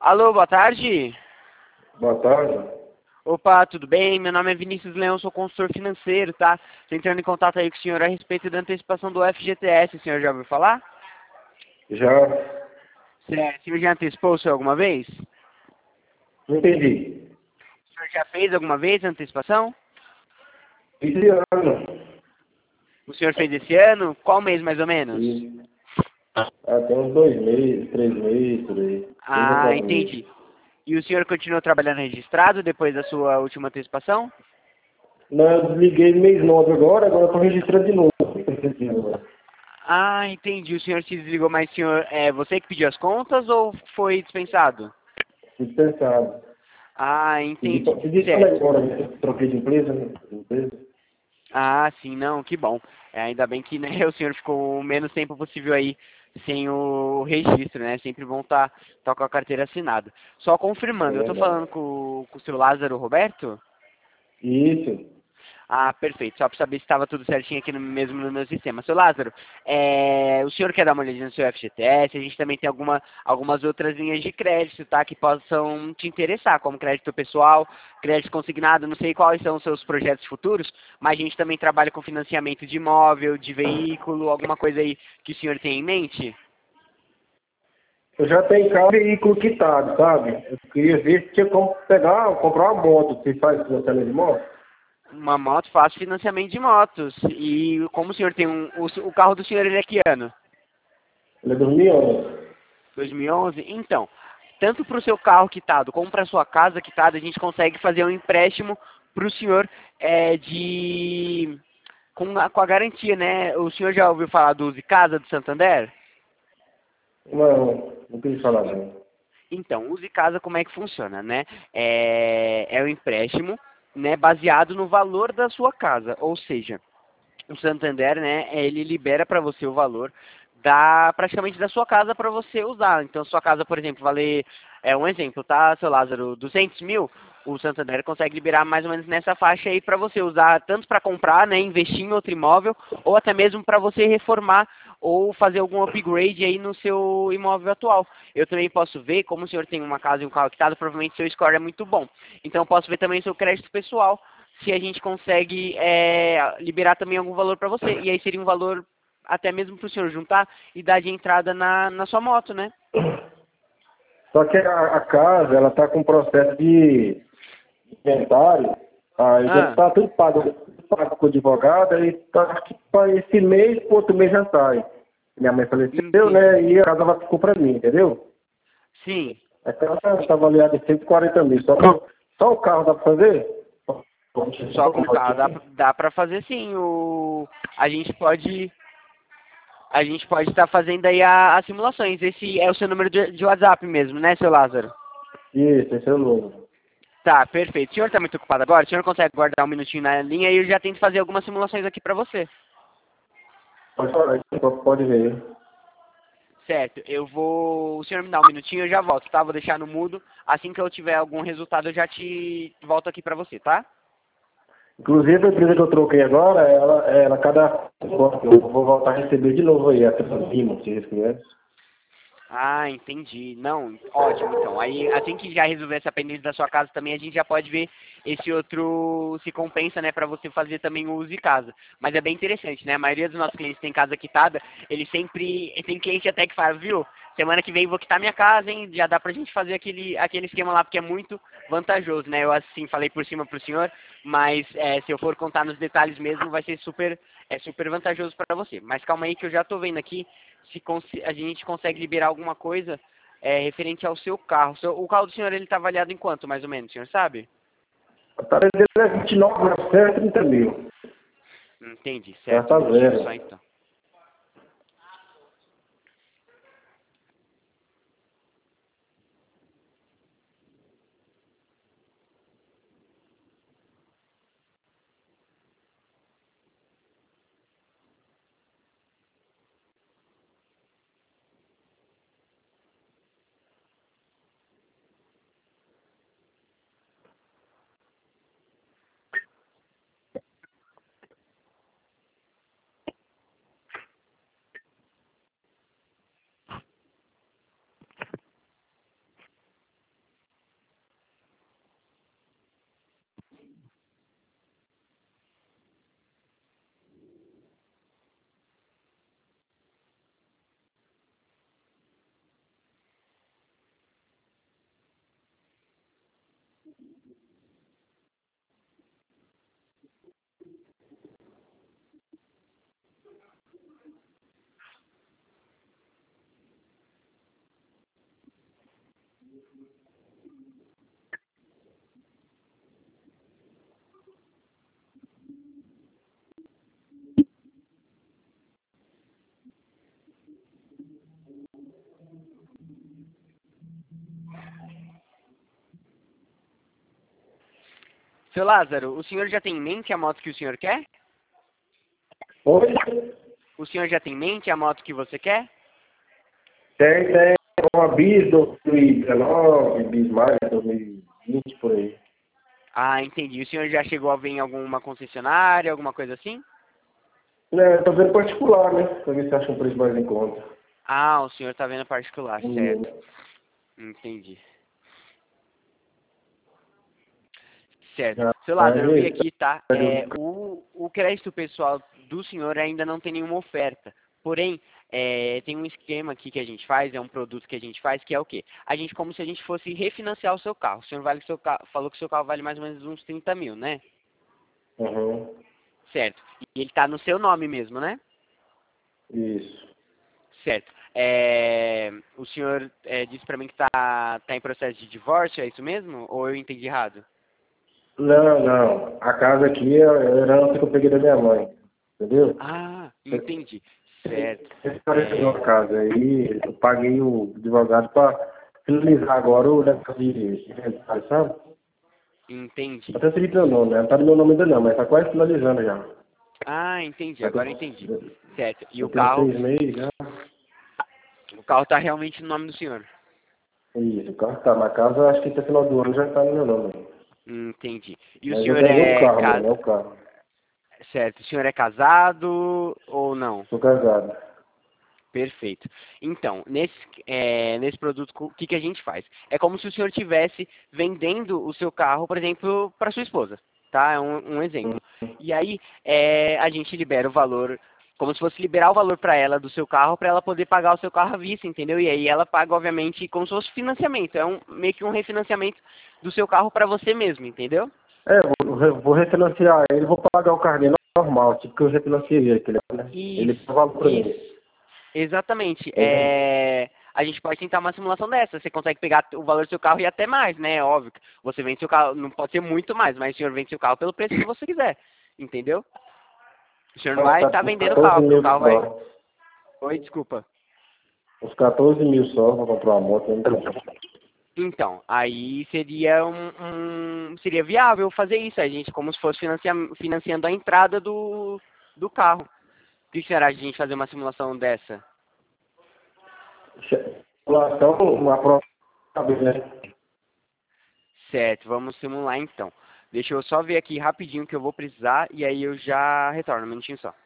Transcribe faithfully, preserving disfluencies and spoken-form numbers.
Alô, boa tarde. Boa tarde. Opa, tudo bem? Meu nome é Vinícius Leão, sou consultor financeiro, tá? Tô entrando em contato aí com o senhor a respeito da antecipação do F G T S, o senhor já ouviu falar? Já Certo. O senhor já antecipou o senhor alguma vez? não entendi. O senhor já fez alguma vez a antecipação? Esse ano. O senhor fez esse ano? Qual mês mais ou menos? E até uns dois meses, três meses, por aí. Três ou Ah, quatro meses. entendi. E o senhor continuou trabalhando registrado depois da sua última antecipação? Não, eu desliguei mês nove agora, agora eu tô registrando de novo. Ah, entendi. O senhor se desligou, mas o senhor, é você que pediu as contas ou foi dispensado? Dispensado. Ah, Pedi pra, entendi. pedi pra Certo. agora, né? Troquei de empresa, né? De empresa. Ah, sim, não, que bom. É, ainda bem que, né, o senhor ficou o menos tempo possível aí sem o registro, né? Sempre bom estar tá, tá com a carteira assinada. Só É confirmando, eu tô verdade. falando com, com o seu Lázaro Roberto? Isso. Ah, perfeito. Só para saber se estava tudo certinho aqui no, mesmo no meu sistema. Seu Lázaro, é, o senhor quer dar uma olhadinha no seu F G T S? A gente também tem alguma, algumas outras linhas de crédito, tá? Que possam te interessar, como crédito pessoal, crédito consignado. Não sei quais são os seus projetos futuros, mas a gente também trabalha com financiamento de imóvel, de veículo, alguma coisa aí que o senhor tem em mente? Eu já tenho carro e veículo quitado, sabe? Eu queria ver se tinha como pegar, comprar uma moto. Você faz financiamento de moto? Uma moto, faço financiamento de motos. E como o senhor tem um... O, o carro do senhor, ele é que ano? Ele é dois mil e onze. dois mil e onze? Então, tanto para o seu carro quitado como para a sua casa quitada, a gente consegue fazer um empréstimo para o senhor é, de... Com a, com a garantia, né? O senhor já ouviu falar do Use Casa do Santander? Não, não queria falar não. Então, Use Casa, como é que funciona, né? É, é um empréstimo, né, baseado no valor da sua casa, ou seja, o Santander, né, ele libera para você o valor da praticamente da sua casa para você usar. Então, sua casa, por exemplo, valer, é um exemplo, tá, seu Lázaro, duzentos mil, o Santander consegue liberar mais ou menos nessa faixa aí para você usar tanto para comprar, né, investir em outro imóvel, ou até mesmo para você reformar ou fazer algum upgrade aí no seu imóvel atual. Eu também posso ver, como o senhor tem uma casa e um carro quitado, provavelmente seu score é muito bom. Então, eu posso ver também seu crédito pessoal, se a gente consegue é, liberar também algum valor para você. E aí seria um valor até mesmo para o senhor juntar e dar de entrada na, na sua moto, né? Só que a, a casa, ela tá com processo de inventário, aí já Ah, tá tudo pago, tudo pago com o advogado, aí tá acho que para esse mês, pro outro mês já sai. Minha mãe faleceu, entendi. né, e a casa vai ficou para mim, entendeu? Sim. A casa tá avaliada em cento e quarenta mil, só, só o carro dá para fazer? Só com o carro. Dá, dá para fazer sim. O, a gente pode. A gente pode estar fazendo aí a- as simulações. Esse é o seu número de, de WhatsApp mesmo, né, seu Lázaro? Isso, esse é o número. Tá, perfeito. O senhor está muito ocupado agora? O senhor consegue guardar um minutinho na linha e eu já tento fazer algumas simulações aqui para você. Pode falar, pode ver. Certo, eu vou. O senhor me dá um minutinho, eu já volto, tá? Vou deixar no mudo. Assim que eu tiver algum resultado, eu já te volto aqui pra você, tá? Inclusive, a empresa que eu troquei agora, ela, ela cada... Eu vou voltar a receber de novo aí, a Transimo, se eles quiserem. Ah, entendi. Não, ótimo então. Aí assim que já resolver essa pendência da sua casa também, a gente já pode ver esse outro se compensa, né, para você fazer também o uso de casa. Mas é bem interessante, né? A maioria dos nossos clientes tem casa quitada, eles sempre tem cliente até que fala, viu? Semana que vem vou quitar minha casa, hein? Já dá pra gente fazer aquele aquele esquema lá porque é muito vantajoso, né? Eu assim falei por cima pro senhor, mas é, se eu for contar nos detalhes mesmo, vai ser super é super vantajoso para você. Mas calma aí que eu já tô vendo aqui se a gente consegue liberar alguma coisa é, referente ao seu carro. O carro do senhor, ele está avaliado em quanto, mais ou menos, o senhor sabe? A tarefa dele é vinte e nove mil, trinta mil. Entendi, Já certo. Um tá minutinho só, zero. então. Seu Lázaro, o senhor já tem em mente a moto que o senhor quer? Oi? O senhor já tem em mente a moto que você quer? Tem, tem uma Bis dois mil e dezenove, Bis mais dois mil e vinte, por aí. Ah, entendi. O senhor já chegou a ver em alguma concessionária, alguma coisa assim? É, eu tô vendo particular, né? Pra ver se acha um preço mais em conta. Ah, o senhor tá vendo particular, Hum. certo. Entendi. Certo. Já, Seu Lázaro, eu vi aí, aqui, tá? É, o, o crédito pessoal do senhor ainda não tem nenhuma oferta. Porém, é, tem um esquema aqui que a gente faz, é um produto que a gente faz, que é o quê? A gente, como se a gente fosse refinanciar o seu carro. O senhor vale seu carro, falou que o seu carro vale mais ou menos uns trinta mil, né? uhum. Certo. E ele tá no seu nome mesmo, né? Isso. Certo. É, o senhor é, disse pra mim que tá, tá em processo de divórcio, é isso mesmo? Ou eu entendi errado? Não, não. A casa aqui é a herança que eu peguei da minha mãe. Entendeu? Ah, entendi. Certo. Eu É, a casa aí, eu paguei o advogado para finalizar agora o negócio de inventário, sabe? entendi. Até seguir meu nome, né? Não tá no meu nome ainda não, mas tá quase finalizando já. Ah, entendi. Vai ter, Agora eu entendi. Certo. E vai o ter uns carro, seis meses já. o carro tá realmente no nome do senhor. Isso, o carro tá na casa, acho que até final do ano já tá no meu nome. Entendi. E o Mas eu senhor ganhei o é carro mesmo, é casa... o carro. Certo. O senhor é casado ou não? Sou casado. Perfeito. Então, nesse, é, nesse produto, o que, que a gente faz? É como se o senhor estivesse vendendo o seu carro, por exemplo, para sua esposa. Tá? É um, um exemplo. E aí, é, a gente libera o valor, como se fosse liberar o valor para ela do seu carro, para ela poder pagar o seu carro à vista, entendeu? E aí ela paga, obviamente, como se fosse financiamento. É um, meio que um refinanciamento do seu carro para você mesmo, entendeu? É, vou, re- vou refinanciar ele, vou pagar o carro dele normal, tipo que eu refinanciei ele, que ele, né? Ele Isso, dá valor pra mim. isso. Exatamente. Entendeu? É, a gente pode tentar uma simulação dessa. Você consegue pegar o valor do seu carro e até mais, né? Óbvio. que Você vende seu carro, não pode ser muito mais, mas o senhor vende seu carro pelo preço que você quiser. Entendeu? O senhor não Uns vai estar ca- uns vendendo o quatorze carro, porque o mil carro vai. só. Oi, desculpa. Uns quatorze mil só pra comprar uma moto. Né? Então, aí seria um, um- seria viável fazer isso, a gente como se fosse financia, financiando a entrada do, do carro. O que será de a gente fazer uma simulação dessa? População, uma prova, né? Certo, vamos simular então. Deixa eu só ver aqui rapidinho que eu vou precisar e aí eu já retorno, um minutinho só.